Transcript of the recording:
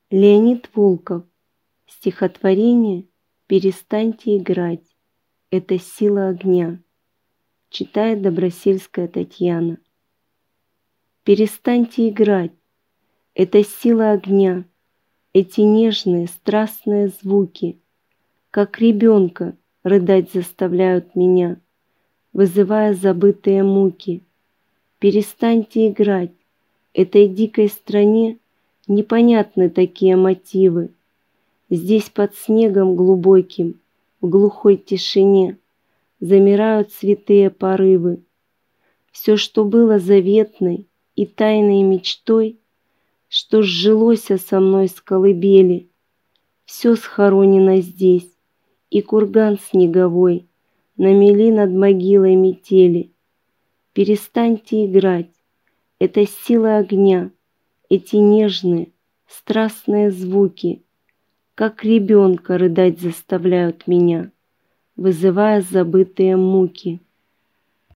Леонид Волков. Стихотворение «Перестаньте играть. Это сила огня». Читает Добросельская Татьяна. Перестаньте играть. Это сила огня. Эти нежные, страстные звуки, как ребенка, рыдать заставляют меня, вызывая забытые муки. Перестаньте играть. Этой дикой стране непонятны такие мотивы. Здесь под снегом глубоким, в глухой тишине, замирают святые порывы. Все, что было заветной и тайной мечтой, что сжилося со мной с колыбели, все схоронено здесь, и курган снеговой намели над могилой метели. Перестаньте играть. Это сила огня, эти нежные, страстные звуки, как ребенка рыдать заставляют меня, вызывая забытые муки.